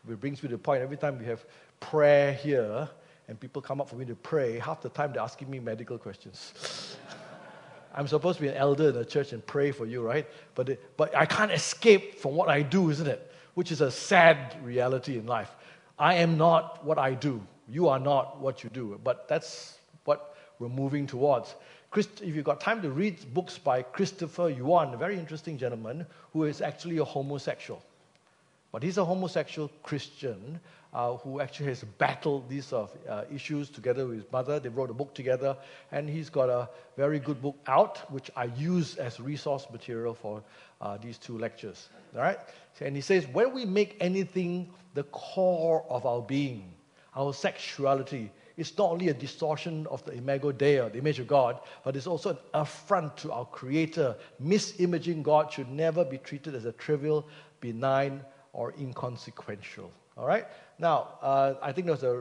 It brings me to the point, every time we have prayer here, and people come up for me to pray, half the time they're asking me medical questions. I'm supposed to be an elder in the church and pray for you, right? But I can't escape from what I do, isn't it? Which is a sad reality in life. I am not what I do. You are not what you do. But that's what we're moving towards. If you've got time to read books by Christopher Yuan, a very interesting gentleman who is actually a homosexual. But he's a homosexual Christian who actually has battled these issues together with his mother. They wrote a book together, and he's got a very good book out, which I use as resource material for these two lectures. All right? And he says, when we make anything the core of our being, our sexuality, it's not only a distortion of the imago Dei, the image of God, but it's also an affront to our Creator. Misimaging God should never be treated as a trivial, benign, or inconsequential. All right? Now, I think there was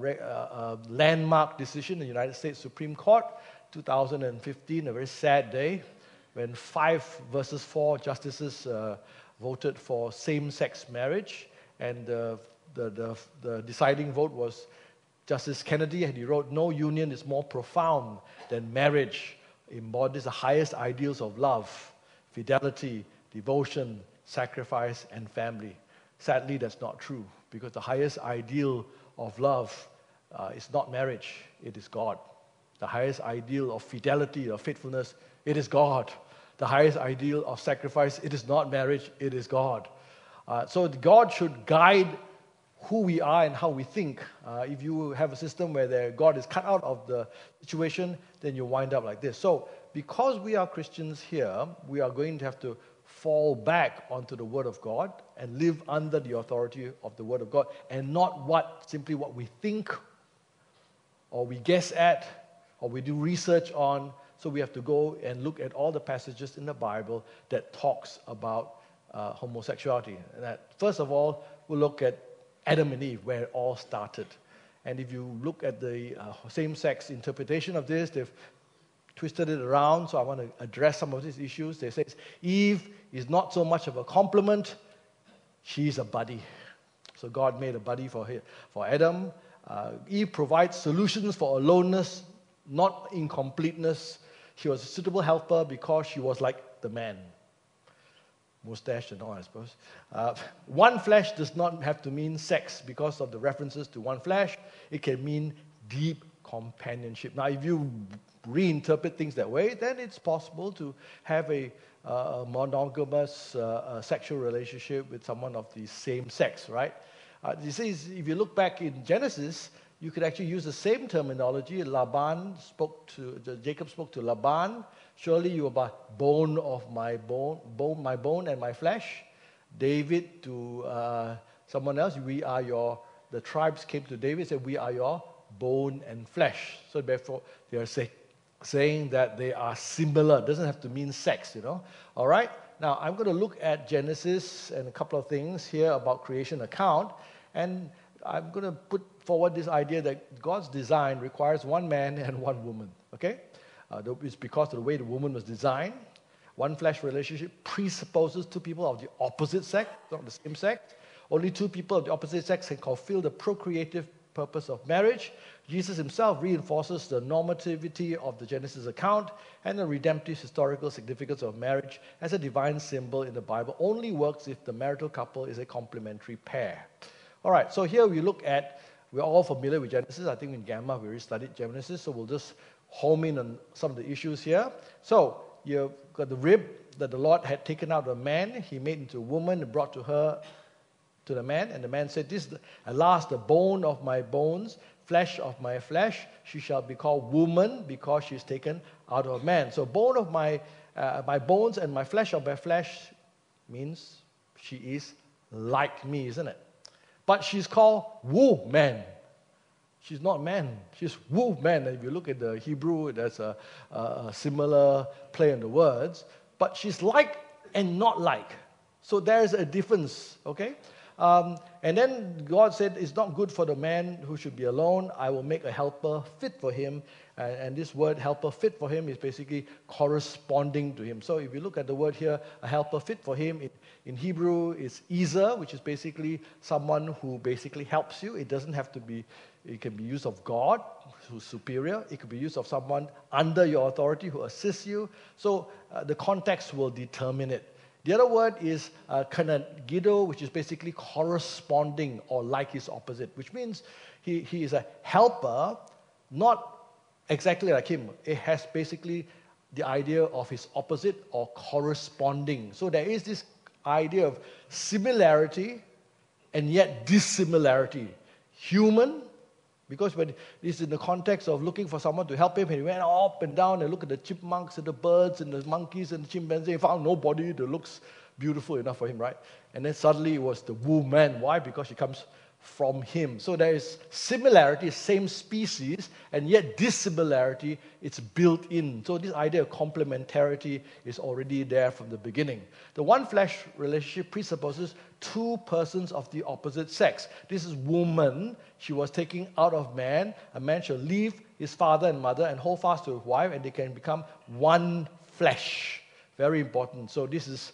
a landmark decision in the United States Supreme Court, 2015, a very sad day, when 5 versus 4 justices voted for same-sex marriage, and the deciding vote was Justice Kennedy, and he wrote, "No union is more profound than marriage, embodies the highest ideals of love, fidelity, devotion, sacrifice, and family." Sadly, that's not true, because the highest ideal of love is not marriage, it is God. The highest ideal of fidelity, of faithfulness, it is God. The highest ideal of sacrifice, it is not marriage, it is God. So God should guide who we are and how we think. If you have a system where God is cut out of the situation, then you wind up like this. So because we are Christians here, we are going to have to fall back onto the Word of God and live under the authority of the Word of God, and not simply what we think or we guess at or we do research on. So we have to go and look at all the passages in the Bible that talks about homosexuality. And that, first of all, we'll look at Adam and Eve, where it all started. And if you look at the same-sex interpretation of this, they've twisted it around, so I want to address some of these issues. They say Eve is not so much of a compliment, she's a buddy. So God made a buddy for Adam. Eve provides solutions for aloneness, not incompleteness. She was a suitable helper because she was like the man. Mustache and all, I suppose. One flesh does not have to mean sex because of the references to one flesh. It can mean deep companionship. Now, if you reinterpret things that way, then it's possible to have a monogamous sexual relationship with someone of the same sex, right? You see, if you look back in Genesis, you could actually use the same terminology. Jacob spoke to Laban. Surely you are bone of my bone and my flesh. David to someone else, the tribes came to David and said, we are your bone and flesh. So therefore, they are saying that they are similar. It doesn't have to mean sex, All right? Now, I'm going to look at Genesis and a couple of things here about creation account. And I'm going to put forward this idea that God's design requires one man and one woman, okay? It's because of the way the woman was designed. One flesh relationship presupposes two people of the opposite sex, not the same sex. Only two people of the opposite sex can fulfill the procreative purpose of marriage. Jesus himself reinforces the normativity of the Genesis account and the redemptive historical significance of marriage as a divine symbol in the Bible only works if the marital couple is a complementary pair. All right, so here we're all familiar with Genesis. I think in Gamma we already studied Genesis, so we'll just home in on some of the issues here. So you've got the rib that the Lord had taken out of man. He made into a woman and brought to the man. And the man said, "This is at last the bone of my bones, flesh of my flesh. She shall be called woman because she is taken out of man." So bone of my bones and my flesh of my flesh means she is like me, isn't it? But she's called woman. She's not man. She's woman. And if you look at the Hebrew, there's a similar play on the words. But she's like and not like. So there's a difference, okay? And then God said, it's not good for the man who should be alone. I will make a helper fit for him. And this word helper fit for him is basically corresponding to him. So if you look at the word here, a helper fit for him, In Hebrew, it's Ezer, which is basically someone who basically helps you. It doesn't have to be, it can be used of God, who's superior. It could be used of someone under your authority who assists you. So the context will determine it. The other word is kanaggido, which is basically corresponding or like his opposite, which means he is a helper, not exactly like him. It has basically the idea of his opposite or corresponding. So there is this idea of similarity and yet dissimilarity. Human, because when this is in the context of looking for someone to help him, and he went up and down and looked at the chipmunks and the birds and the monkeys and the chimpanzees, he found nobody that looks beautiful enough for him, right? And then suddenly it was the woman. Why? Because she comes from him. So there is similarity, same species, and yet dissimilarity, it's built in. So this idea of complementarity is already there from the beginning. The one flesh relationship presupposes two persons of the opposite sex. This is woman. She was taken out of man. A man shall leave his father and mother and hold fast to his wife, and they can become one flesh. Very important. So this is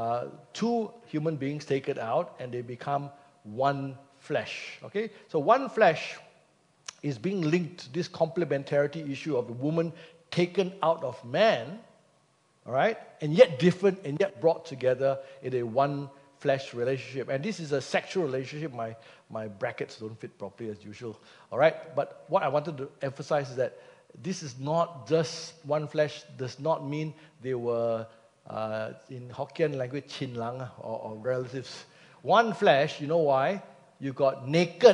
two human beings taken out, and they become one flesh. Okay? So one flesh is being linked to this complementarity issue of the woman taken out of man, all right, and yet different and yet brought together in a one flesh relationship. And this is a sexual relationship. My brackets don't fit properly as usual, all right? But what I wanted to emphasize is that this is not just one flesh, does not mean they were, in Hokkien language, chin lang or relatives. One flesh, you know why? You got naked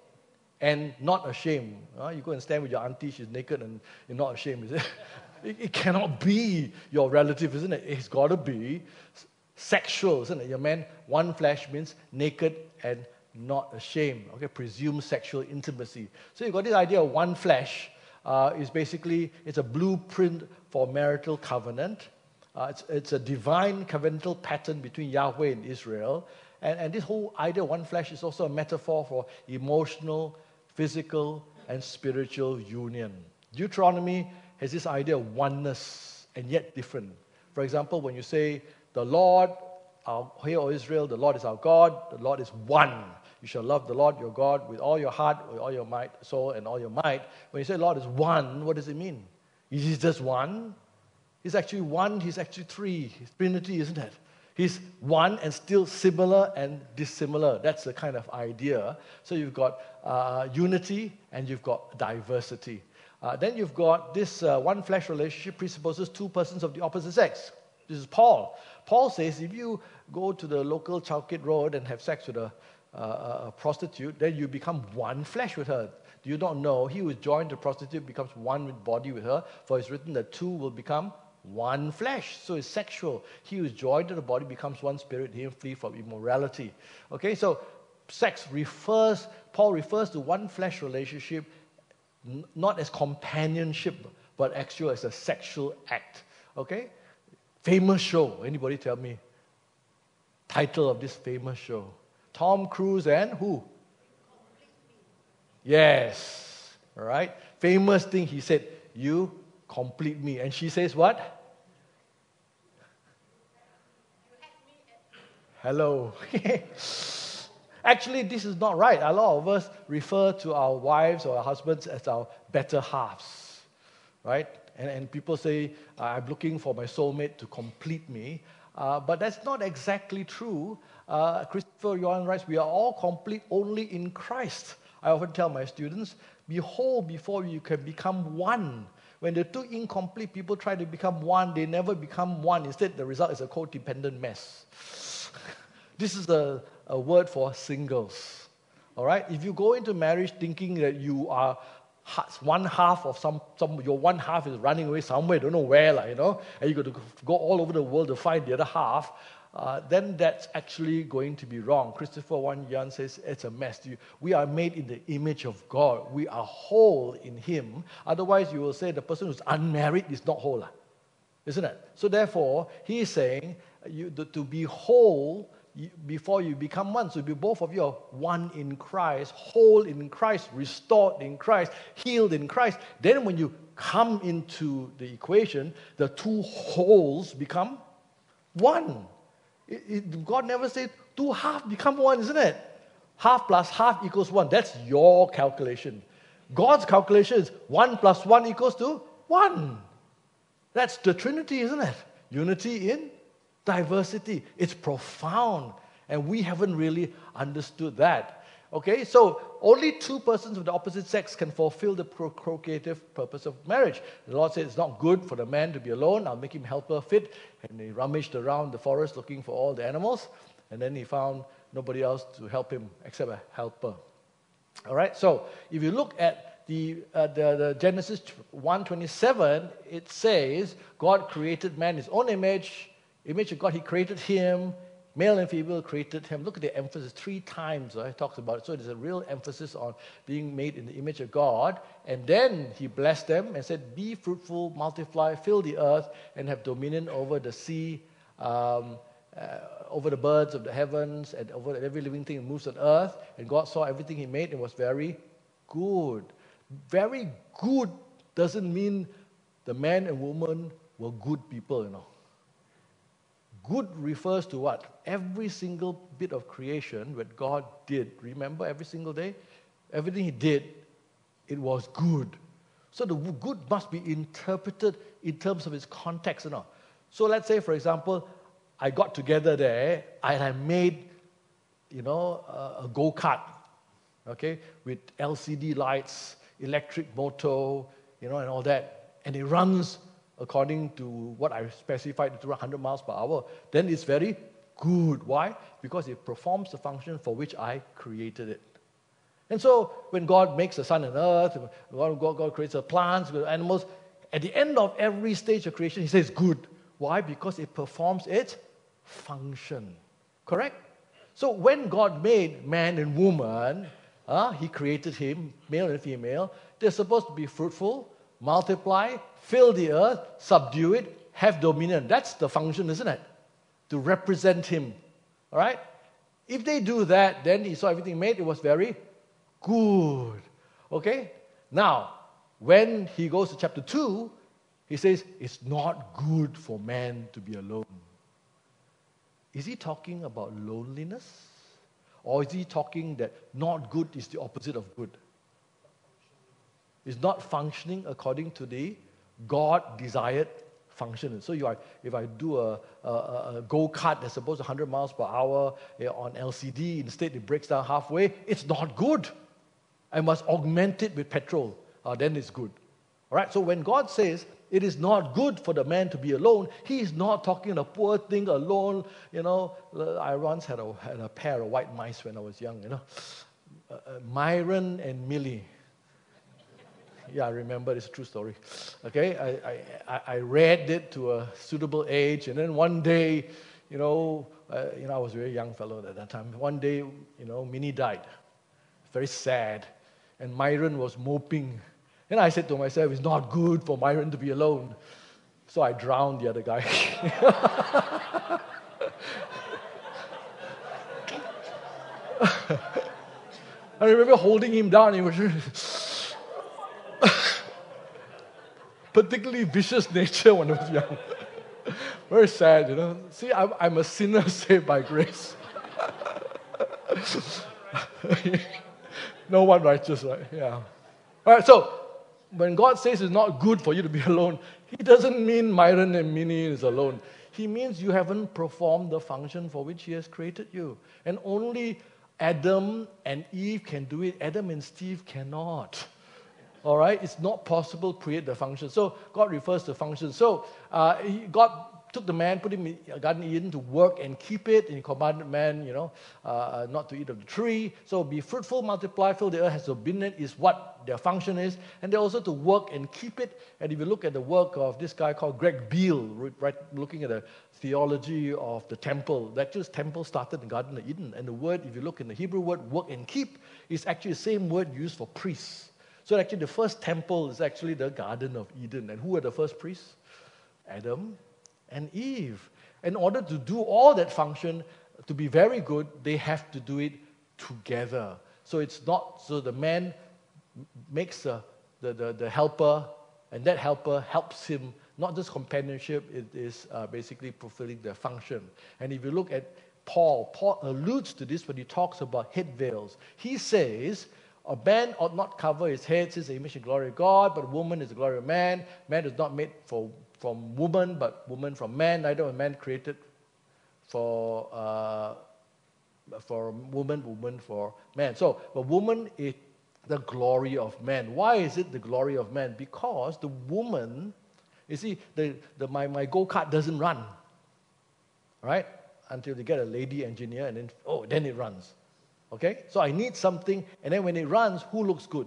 and not ashamed. You go and stand with your auntie, she's naked and you're not ashamed, is it? It cannot be your relative, isn't it? It's got to be sexual, isn't it? Your man, one flesh means naked and not ashamed. Okay, presumed sexual intimacy. So you've got this idea of one flesh. Is basically, it's a blueprint for marital covenant. It's a divine covenantal pattern between Yahweh and Israel. And this whole idea of one flesh is also a metaphor for emotional, physical, and spiritual union. Deuteronomy has this idea of oneness and yet different. For example, when you say, the Lord, hear, O Israel, the Lord is our God, the Lord is one. You shall love the Lord your God with all your heart, with all your might, soul, and all your might. When you say Lord is one, what does it mean? Is he just one? He's actually one, he's actually three. He's Trinity, isn't it? He's one and still similar and dissimilar. That's the kind of idea. So you've got unity and you've got diversity. Then you've got this one flesh relationship presupposes two persons of the opposite sex. This is Paul. Paul says if you go to the local Chowkit Road and have sex with a prostitute, then you become one flesh with her. Do you not know? He who is joined to a prostitute becomes one with body with her, for it's written that two will become one flesh. So it's sexual. He who is joined to the body becomes one spirit. He will flee from immorality. Okay, so Paul refers to one flesh relationship not as companionship, but actually as a sexual act. Okay? Famous show. Anybody tell me? Title of this famous show. Tom Cruise and who? Yes. All right. Famous thing he said, you complete me. And she says what? Hello. Actually, this is not right. A lot of us refer to our wives or our husbands as our better halves. Right? And people say, I'm looking for my soulmate to complete me. But that's not exactly true. Christopher Yuan writes, we are all complete only in Christ. I often tell my students, behold, before you can become one. When the two incomplete people try to become one, they never become one. Instead, the result is a codependent mess. This is a word for singles. All right? If you go into marriage thinking that you are one half of your one half is running away somewhere, don't know where, and you got to go all over the world to find the other half, then that's actually going to be wrong. Christopher Yuan says it's a mess. We are made in the image of God. We are whole in Him. Otherwise, you will say the person who's unmarried is not whole, isn't it? So therefore, he is saying to be whole before you become one. So both of you are one in Christ, whole in Christ, restored in Christ, healed in Christ. Then when you come into the equation, the two wholes become one. God never said, two half become one, isn't it? Half plus half equals one. That's your calculation. God's calculation is 1 plus 1 equals to 1. That's the Trinity, isn't it? Unity in diversity. It's profound. And we haven't really understood that. Okay, so only two persons of the opposite sex can fulfill the procreative purpose of marriage. The Lord said it's not good for the man to be alone. I'll make him helper fit. And he rummaged around the forest looking for all the animals. And then he found nobody else to help him except a helper. All right, so if you look at the Genesis 1:27, it says, God created man in his own image of God, he created him, male and female created him. Look at the emphasis, 3 times it talks about it. So there's a real emphasis on being made in the image of God. And then he blessed them and said, be fruitful, multiply, fill the earth, and have dominion over the sea, over the birds of the heavens, and over every living thing that moves on earth. And God saw everything he made and was very good. Very good doesn't mean the man and woman were good people, Good refers to what? Every single bit of creation that God did. Remember, every single day? Everything he did, it was good. So the good must be interpreted in terms of its context. So let's say, for example, I got together there and I made, a go-kart, okay, with LCD lights, electric motor, and all that. And it runs according to what I specified to 100 miles per hour. Then it's very good. Why? Because it performs the function for which I created it. And so when God makes the sun and earth, God creates the plants, the animals, at the end of every stage of creation, he says good. Why? Because it performs its function. Correct? So when God made man and woman, he created him, male and female. They're supposed to be fruitful, multiply, fill the earth, subdue it, have dominion. That's the function, isn't it? To represent him. All right? If they do that, then he saw everything made. It was very good. Okay? Now, when he goes to chapter 2, he says, it's not good for man to be alone. Is he talking about loneliness? Or is he talking that not good is the opposite of good? It's not functioning according to the God-desired function. So if I do a go-kart that's supposed to 100 miles per hour on LCD, instead it breaks down halfway, it's not good. I must augment it with petrol. Then it's good. All right, so when God says it is not good for the man to be alone, he is not talking a poor thing alone. I once had a pair of white mice when I was young, Myron and Millie. Yeah, I remember. It's a true story. Okay, I read it to a suitable age, and then one day, I was a very young fellow at that time. One day, Minnie died. Very sad, and Myron was moping. And I said to myself, it's not good for Myron to be alone. So I drowned the other guy. I remember holding him down. He was particularly vicious nature when I was young. Very sad, See, I'm a sinner saved by grace. No one righteous, right? Yeah. All right, so when God says it's not good for you to be alone, he doesn't mean Myron and Minnie is alone. He means you haven't performed the function for which he has created you. And only Adam and Eve can do it. Adam and Steve cannot. All right? It's not possible to create the function. So God refers to function. So God took the man, put him in Garden of Eden to work and keep it, and he commanded man, not to eat of the tree. So be fruitful, multiply, fill the earth, has dominion is what their function is. And they're also to work and keep it. And if you look at the work of this guy called Greg Beale, right, looking at the theology of the temple, the temple started in Garden of Eden. And the word, if you look in the Hebrew word, work and keep, is actually the same word used for priests. So actually the first temple is actually the Garden of Eden. And who were the first priests? Adam and Eve. In order to do all that function, to be very good, they have to do it together. So it's not, so the man makes the helper, and that helper helps him not just companionship, it is basically fulfilling their function. And if you look at Paul alludes to this when he talks about head veils. He says, a man ought not cover his head, since the image and glory of God, but woman is the glory of man. Man is not made from woman, but woman from man. Neither was man created for woman, woman for man. So, the woman is the glory of man. Why is it the glory of man? Because the woman, you see, my go-kart doesn't run, right? Until you get a lady engineer, and then it runs. Okay? So I need something, and then when it runs, who looks good?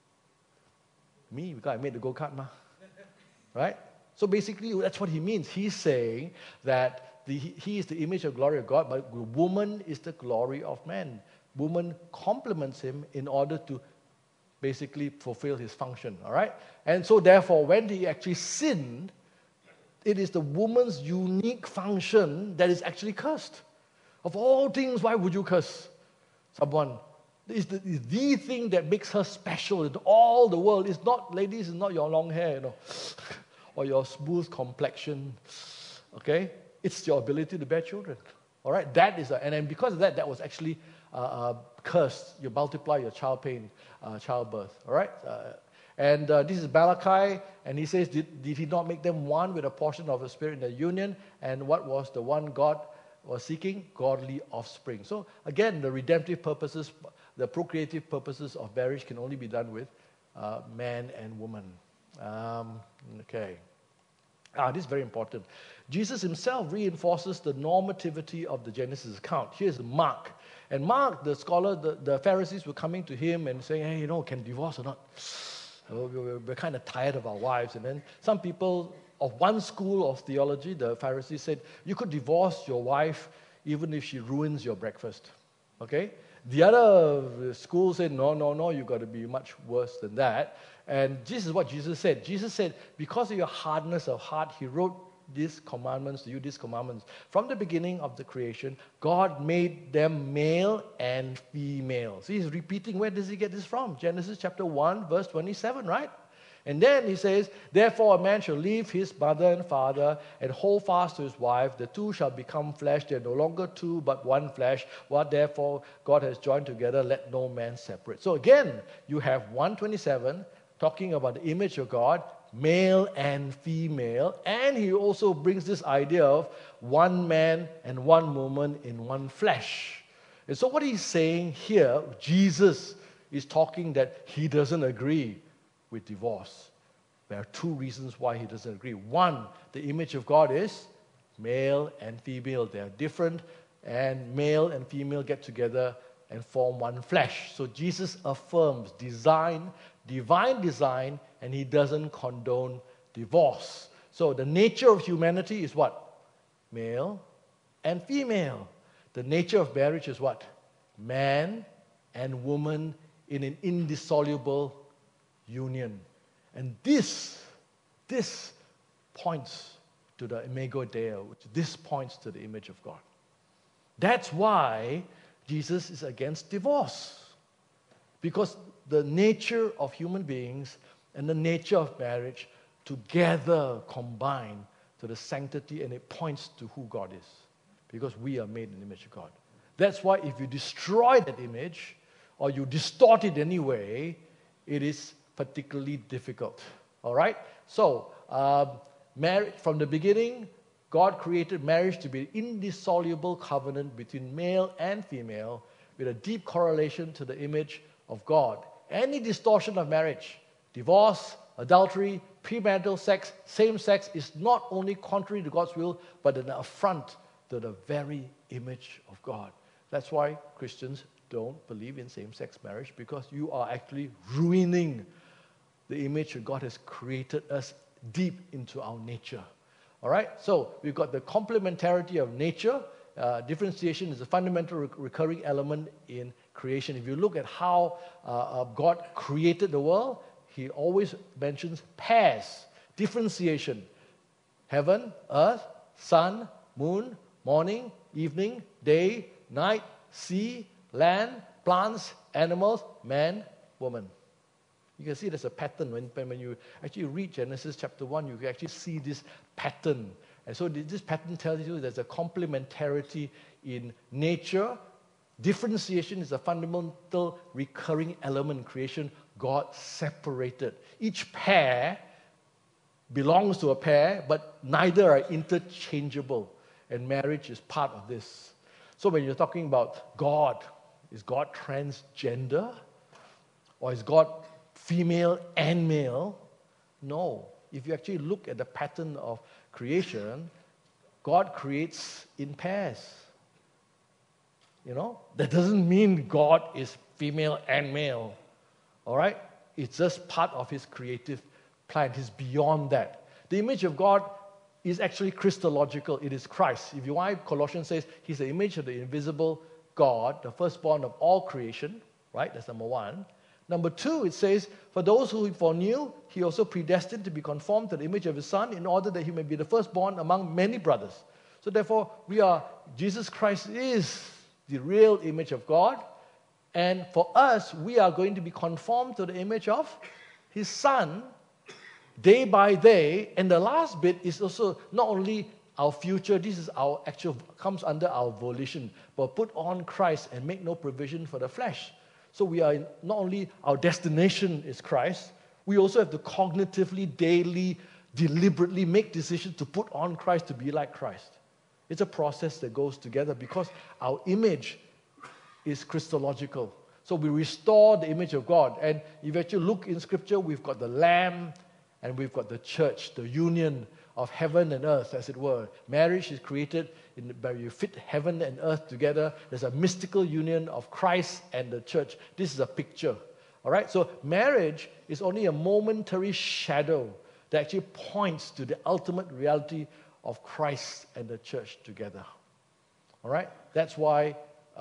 Me, because I made the go-kart, ma. Right? So basically, that's what he means. He's saying that he is the image of glory of God, but woman is the glory of man. Woman complements him in order to basically fulfill his function. All right? And so therefore, when he actually sinned, it is the woman's unique function that is actually cursed. Of all things, why would you curse someone? It's the thing that makes her special in all the world. It's not, ladies, it's not your long hair, or your smooth complexion, okay? It's your ability to bear children, all right? That is, and then because of that, that was actually cursed. You multiply your childbirth, all right? And this is Malachi, and he says, did he not make them one with a portion of the Spirit in the union? And what was the one God was seeking? Godly offspring. So again, the redemptive purposes, the procreative purposes of marriage can only be done with man and woman. Okay. This is very important. Jesus himself reinforces the normativity of the Genesis account. Here's Mark. And Mark, the scholar, the Pharisees were coming to him and saying, hey, can divorce or not? We're kind of tired of our wives. And then some people of one school of theology, the Pharisees said, you could divorce your wife even if she ruins your breakfast. Okay? The other school said, no, you've got to be much worse than that. And this is what Jesus said. Jesus said, because of your hardness of heart, he wrote these commandments to you, these commandments. From the beginning of the creation, God made them male and female. See, he's repeating, where does he get this from? Genesis chapter 1, verse 27, right? And then he says, therefore a man shall leave his mother and father and hold fast to his wife. The two shall become flesh. They are no longer two, but one flesh. What therefore God has joined together, let no man separate. So again, you have 127 talking about the image of God, male and female. And he also brings this idea of one man and one woman in one flesh. And so what he's saying here, Jesus is talking that he doesn't agree with divorce. There are two reasons why he doesn't agree. One, the image of God is male and female. They are different, and male and female get together and form one flesh. So Jesus affirms divine design, and he doesn't condone divorce. So the nature of humanity is what? Male and female. The nature of marriage is what? Man and woman in an indissoluble union. And this points to the imago Dei, this points to the image of God. That's why Jesus is against divorce. Because the nature of human beings and the nature of marriage together combine to the sanctity, and it points to who God is. Because we are made in the image of God. That's why if you destroy that image or you distort it anyway, it is particularly difficult. All right? So, marriage, from the beginning, God created marriage to be an indissoluble covenant between male and female with a deep correlation to the image of God. Any distortion of marriage, divorce, adultery, premarital sex, same sex, is not only contrary to God's will, but an affront to the very image of God. That's why Christians don't believe in same-sex marriage, because you are actually ruining the image that God has created us deep into our nature. All right? So we've got the complementarity of nature. Differentiation is a fundamental recurring element in creation. If you look at how God created the world, he always mentions pairs, differentiation. Heaven, earth, sun, moon, morning, evening, day, night, sea, land, plants, animals, man, woman. You can see there's a pattern. When you actually read Genesis chapter 1, you can actually see this pattern. And so this pattern tells you there's a complementarity in nature. Differentiation is a fundamental recurring element in creation. God separated. Each pair belongs to a pair, but neither are interchangeable. And marriage is part of this. So when you're talking about God, is God transgender? Or is God female and male? No. If you actually look at the pattern of creation, God creates in pairs. That doesn't mean God is female and male. All right? It's just part of his creative plan. He's beyond that. The image of God is actually Christological. It is Christ. If you want, Colossians says he's the image of the invisible God, the firstborn of all creation. Right? That's number one. Number two, it says, for those who he foreknew, he also predestined to be conformed to the image of his Son in order that he may be the firstborn among many brothers. So therefore, Jesus Christ is the real image of God. And for us, we are going to be conformed to the image of his Son day by day. And the last bit is also not only our future, this is our actual, comes under our volition, but put on Christ and make no provision for the flesh. So we are not only our destination is Christ, we also have to cognitively, daily, deliberately make decisions to put on Christ, to be like Christ. It's a process that goes together because our image is Christological. So we restore the image of God. And if you actually look in Scripture, we've got the Lamb and we've got the church, the union of heaven and earth, as it were. Marriage is created where you fit heaven and earth together. There's a mystical union of Christ and the church. This is a picture. All right? So marriage is only a momentary shadow that actually points to the ultimate reality of Christ and the church together. All right? That's why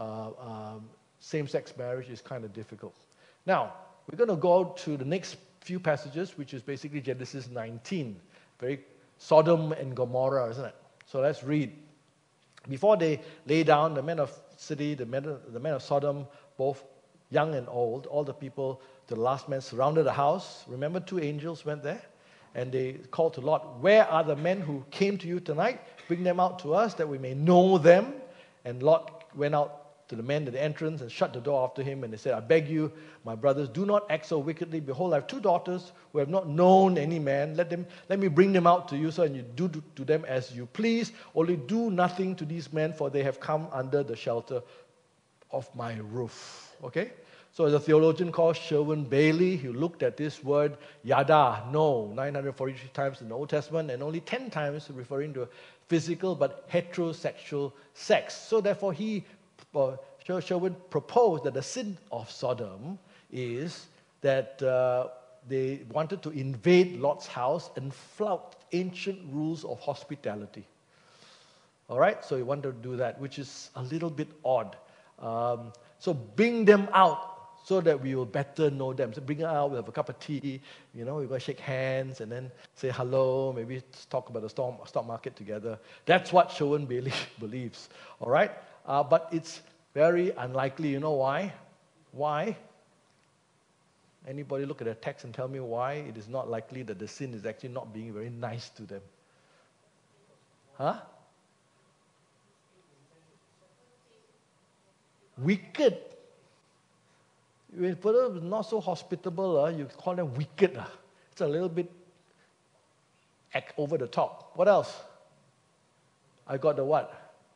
same-sex marriage is kind of difficult. Now, we're going to go to the next few passages, which is basically Genesis 19. Very Sodom and Gomorrah, isn't it? So let's read. Before they lay down, the men of city, the men of Sodom, both young and old, all the people, the last man surrounded the house. Remember, 2 angels went there? And they called to Lot, where are the men who came to you tonight? Bring them out to us that we may know them. And Lot went out to the men at the entrance and shut the door after him. And they said, I beg you, my brothers, do not act so wickedly. Behold, I have 2 daughters who have not known any man. Let me bring them out to you, so and you do to them as you please. Only do nothing to these men, for they have come under the shelter of my roof. Okay? So as a theologian called Sherwin Bailey, he looked at this word yada, no, 943 times in the Old Testament, and only 10 times referring to physical but heterosexual sex. So therefore Sherwin proposed that the sin of Sodom is that they wanted to invade Lot's house and flout ancient rules of hospitality. All right, so he wanted to do that, which is a little bit odd. So bring them out so that we will better know them. So bring them out, we'll have a cup of tea, we're going to shake hands and then say hello, maybe talk about the stock market together. That's what Sherwin Bailey believes. All right, but it's very unlikely. You know why? Why? Anybody look at the text and tell me why it is not likely that the sin is actually not being very nice to them? Huh? Wicked. When people are not so hospitable, you call them wicked. It's a little bit over the top. What else? I got the what?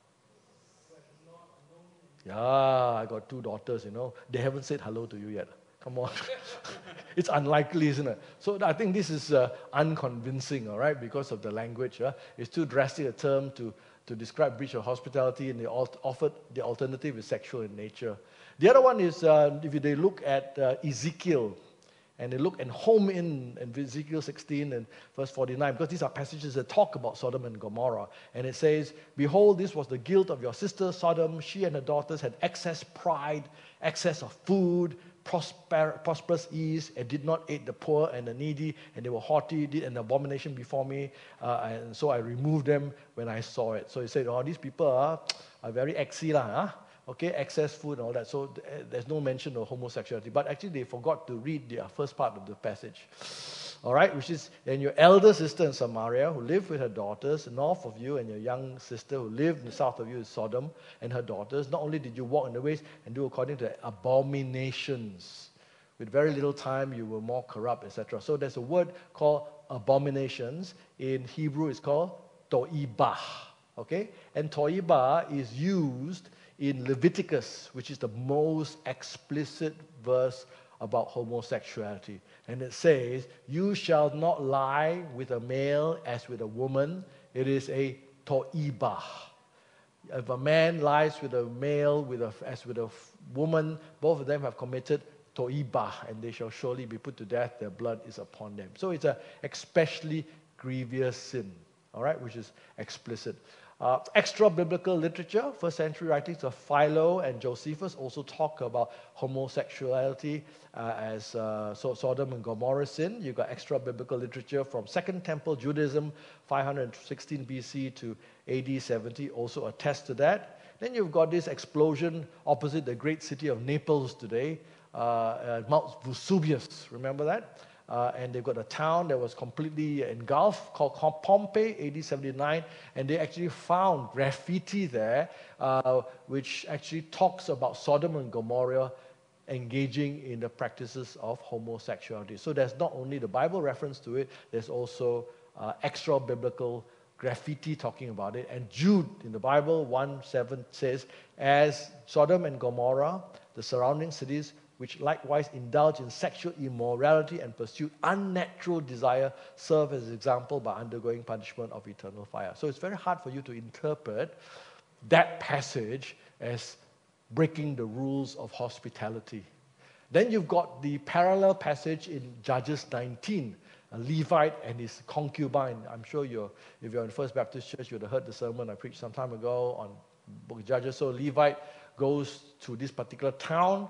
Yeah, I got 2 daughters, They haven't said hello to you yet. Come on. It's unlikely, isn't it? So I think this is unconvincing, all right, because of the language. It's too drastic a term to describe breach of hospitality, and they offered the alternative is sexual in nature. The other one is, if they look at Ezekiel, and they look and home in Ezekiel 16 and verse 49, because these are passages that talk about Sodom and Gomorrah. And it says, behold, this was the guilt of your sister Sodom. She and her daughters had excess pride, excess of food, prosperous ease, and did not aid the poor and the needy, and they were haughty, did an abomination before me, and so I removed them when I saw it. So he said, these people are very exy, okay, excess food and all that. So there's no mention of homosexuality. But actually, they forgot to read the first part of the passage. All right, which is, and your elder sister in Samaria, who lived with her daughters, north of you, and your young sister who lived in the south of you is Sodom and her daughters. Not only did you walk in the ways and do according to abominations, with very little time you were more corrupt, etc. So there's a word called abominations. In Hebrew, it's called to'ibah. Okay? And to'ibah is used in Leviticus, which is the most explicit verse about homosexuality. And it says, you shall not lie with a male as with a woman. It is a to'ibah. If a man lies with a male as with a woman, both of them have committed to'ibah, and they shall surely be put to death. Their blood is upon them. So it's an especially grievous sin, all right, which is explicit. Extra biblical literature, first century writings of Philo and Josephus also talk about homosexuality as Sodom and Gomorrah sin. You've got extra biblical literature from Second Temple Judaism, 516 BC to AD 70, also attest to that. Then you've got this explosion opposite the great city of Naples today, Mount Vesuvius. Remember that? And they've got a town that was completely engulfed called Pompeii, AD 79, and they actually found graffiti there, which actually talks about Sodom and Gomorrah engaging in the practices of homosexuality. So there's not only the Bible reference to it, there's also extra biblical graffiti talking about it. And Jude in the Bible 1:7 says, as Sodom and Gomorrah, the surrounding cities, which likewise indulge in sexual immorality and pursue unnatural desire, serve as an example by undergoing punishment of eternal fire. So it's very hard for you to interpret that passage as breaking the rules of hospitality. Then you've got the parallel passage in Judges 19, a Levite and his concubine. I'm sure if you're in First Baptist Church, you'd have heard the sermon I preached some time ago on Book of Judges. So Levite goes to this particular town.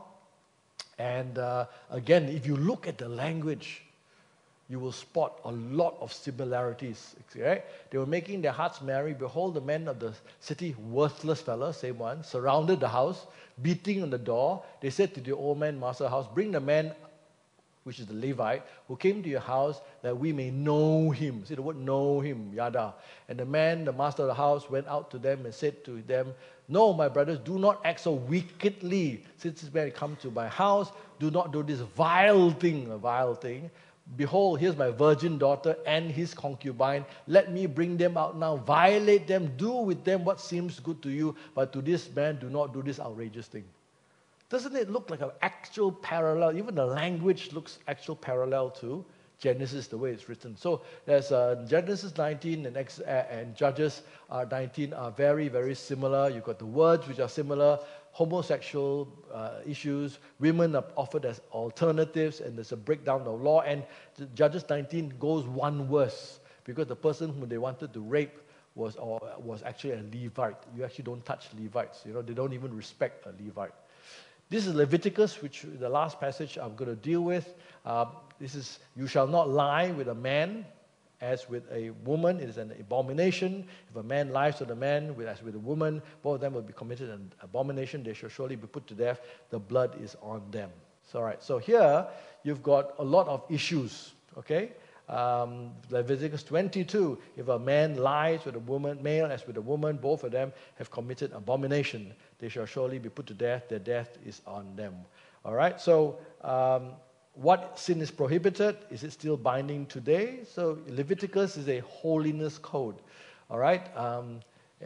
And again, if you look at the language, you will spot a lot of similarities. Right? They were making their hearts merry. Behold, the men of the city, worthless fellows, same one, surrounded the house, beating on the door. They said to the old man, master of the house, bring the man, which is the Levite, who came to your house, that we may know him. See the word know him, yada. And the man, the master of the house, went out to them and said to them, no, my brothers, do not act so wickedly. Since this man come to my house, do not do this vile thing, a vile thing. Behold, here's my virgin daughter and his concubine. Let me bring them out now. Violate them. Do with them what seems good to you. But to this man, do not do this outrageous thing. Doesn't it look like an actual parallel? Even the language looks actual parallel to Genesis, the way it's written. So there's Genesis 19 and Judges 19 are very, very similar. You've got the words which are similar, homosexual issues. Women are offered as alternatives, and there's a breakdown of law. And Judges 19 goes one worse, because the person whom they wanted to rape was actually a Levite. You actually don't touch Levites. They don't even respect a Levite. This is Leviticus, which is the last passage I'm going to deal with. This is, you shall not lie with a man as with a woman. It is an abomination. If a man lies with a man as with a woman, both of them will be committed an abomination. They shall surely be put to death. The blood is on them. So, all right. So here you've got a lot of issues. Okay. Leviticus 22, if a man lies with a woman, male as with a woman, both of them have committed abomination. They shall surely be put to death. Their death is on them. All right, so what sin is prohibited? Is it still binding today? So Leviticus is a holiness code. All right, and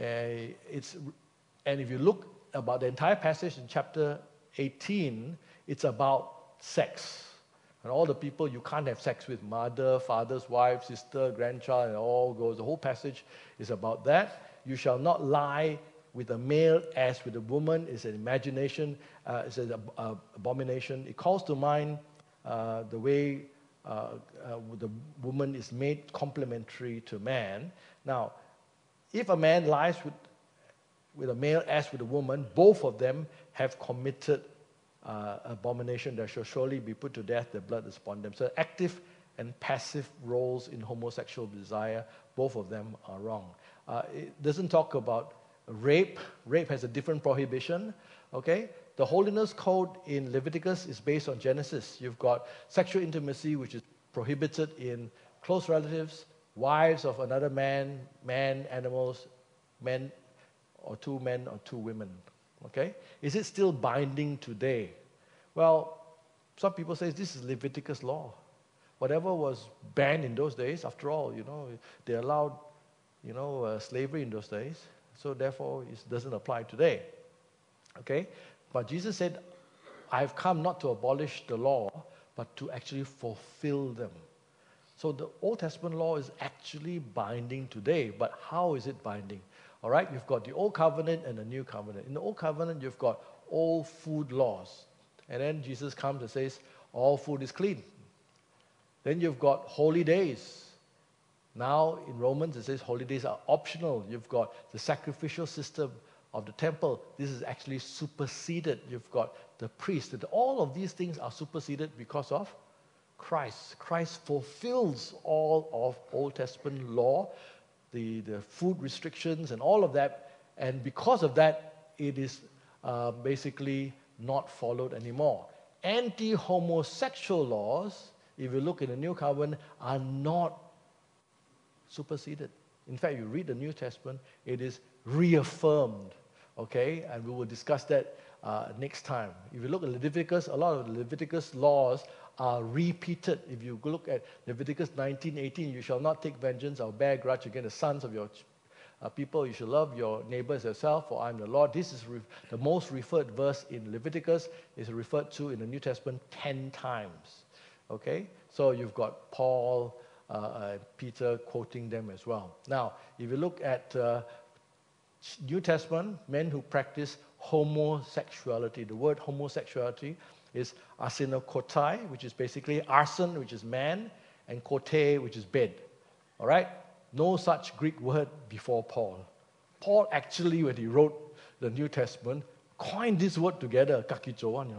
if you look about the entire passage in chapter 18, it's about sex. And all the people you can't have sex with, mother, father's wife, sister, grandchild, and all goes. The whole passage is about that. You shall not lie with a male as with a woman. It's an imagination. It's an abomination. It calls to mind the way the woman is made complementary to man. Now, if a man lies with a male as with a woman, both of them have committed abomination. That shall surely be put to death. Their blood is upon them. So active and passive roles in homosexual desire, both of them are wrong. It doesn't talk about Rape has a different prohibition. Okay? The holiness code in Leviticus is based on Genesis. You've got sexual intimacy, which is prohibited in close relatives, wives of another man, animals, men or two women. Okay? Is it still binding today? Well, some people say this is Leviticus law. Whatever was banned in those days, after all, they allowed, slavery in those days. So therefore, it doesn't apply today. Okay? But Jesus said, I've come not to abolish the law, but to actually fulfill them. So the Old Testament law is actually binding today, but how is it binding? All right, you've got the Old Covenant and the New Covenant. In the Old Covenant, you've got all food laws. And then Jesus comes and says, all food is clean. Then you've got holy days. Now in Romans, it says holy days are optional. You've got the sacrificial system of the temple. This is actually superseded. You've got the priest. All of these things are superseded because of Christ. Christ fulfills all of Old Testament law, the food restrictions and all of that. And because of that, it is basically not followed anymore. Anti-homosexual laws, if you look in the New Covenant, are not superseded. In fact, you read the New Testament, it is reaffirmed. Okay? And we will discuss that next time. If you look at Leviticus, a lot of the Leviticus laws are repeated. If you look at Leviticus 19:18, you shall not take vengeance or bear grudge against the sons of your people. You shall love your neighbor as yourself, for I am the Lord. This is the most referred verse in Leviticus. Is referred to in the New Testament 10 times. Okay? So you've got Paul, Peter quoting them as well. Now, if you look at New Testament, men who practice homosexuality. The word homosexuality is arsenokotai, which is basically arson, which is man, and kote, which is bed. All right? No such Greek word before Paul. Paul actually, when he wrote the New Testament, coined this word together, kakichowan,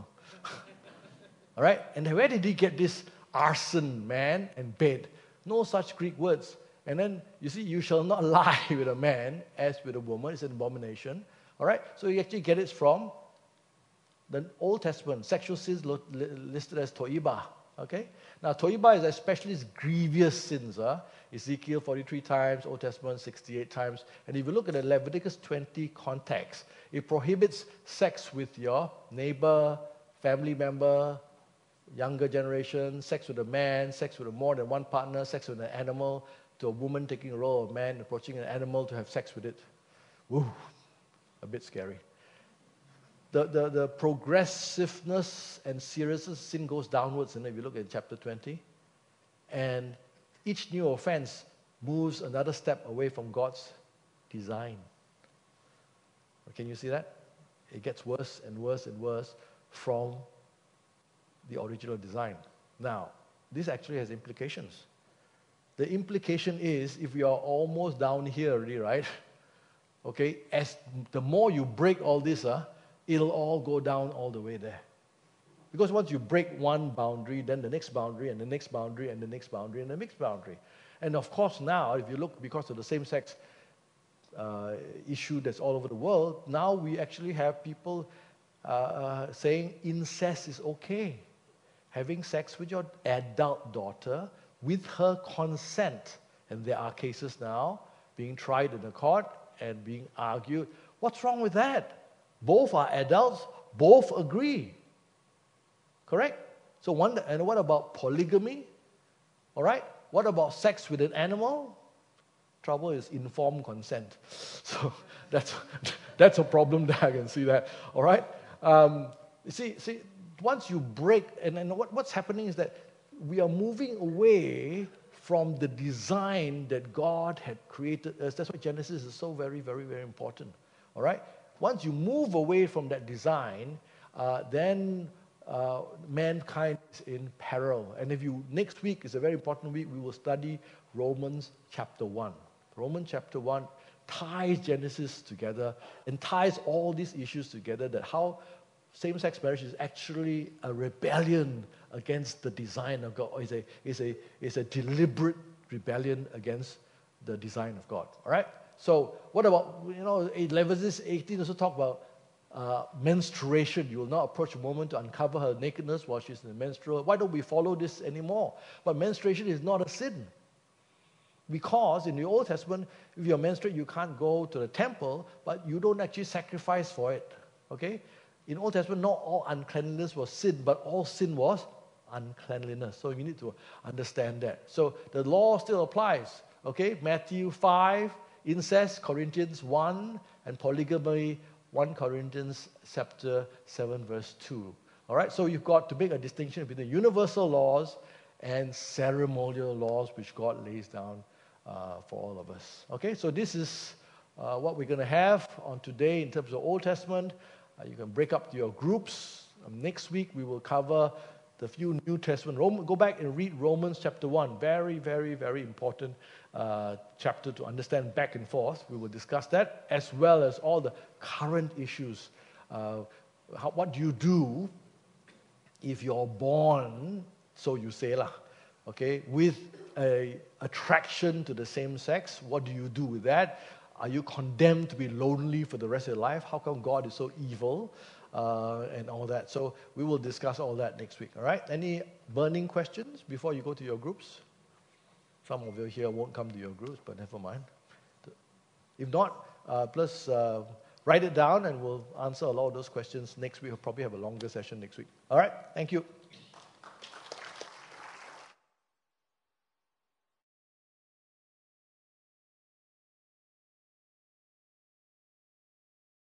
All right? And where did he get this arson, man, and bed? No such Greek words. And then, you see, you shall not lie with a man as with a woman. It's an abomination. All right? So you actually get it from the Old Testament. Sexual sins listed as toiba. Okay? Now, toiba is especially grievous sins. Ezekiel 43 times, Old Testament 68 times. And if you look at the Leviticus 20 context, it prohibits sex with your neighbor, family member, younger generation, sex with a man, sex with more than one partner, sex with an animal, to a woman taking a role of a man, approaching an animal to have sex with it. Woo, a bit scary. The progressiveness and seriousness of sin goes downwards, and if you look at chapter 20, and each new offense moves another step away from God's design. Can you see that? It gets worse and worse and worse from the original design. Now, this actually has implications. The implication is, if we are almost down here already, right? Okay, as the more you break all this, it'll all go down all the way there. Because once you break one boundary, then the next boundary, and the next boundary, and the next boundary, and the next boundary. And of course now, if you look, because of the same-sex issue that's all over the world, now we actually have people saying incest is okay. Having sex with your adult daughter with her consent. And there are cases now being tried in the court and being argued. What's wrong with that? Both are adults, both agree. Correct? So and what about polygamy? All right? What about sex with an animal? Trouble is informed consent. So that's a problem there, I can see that. All right? See, once you break, and what's happening is that we are moving away from the design that God had created us. That's why Genesis is so very, very, very important. All right? Once you move away from that design, then mankind is in peril. And next week is a very important week, we will study Romans chapter 1. Romans chapter 1 ties Genesis together and ties all these issues together, that how same-sex marriage is actually a rebellion against the design of God. It's a deliberate rebellion against the design of God. All right? So what about, Leviticus 18 also talk about menstruation. You will not approach a woman to uncover her nakedness while she's in the menstrual. Why don't we follow this anymore? But menstruation is not a sin. Because in the Old Testament, if you're menstruate, you can't go to the temple, but you don't actually sacrifice for it. Okay? In Old Testament, not all uncleanliness was sin, but all sin was uncleanliness. So you need to understand that. So the law still applies. Okay? Matthew 5, incest, Corinthians 1, and polygamy, 1 Corinthians chapter 7, verse 2. All right? So you've got to make a distinction between the universal laws and ceremonial laws which God lays down for all of us. Okay? So this is what we're going to have on today in terms of Old Testament. You can break up to your groups. Next week we will cover the few New Testament. Go back and read Romans chapter 1. Very, very, very important chapter to understand back and forth. We will discuss that as well as all the current issues. What do you do if you're born, so you say lah, okay, with a attraction to the same sex? What do you do with that? Are you condemned to be lonely for the rest of your life? How come God is so evil? And all that. So we will discuss all that next week. All right? Any burning questions before you go to your groups? Some of you here won't come to your groups, but never mind. If not, please write it down and we'll answer a lot of those questions next week. We'll probably have a longer session next week. All right? Thank you.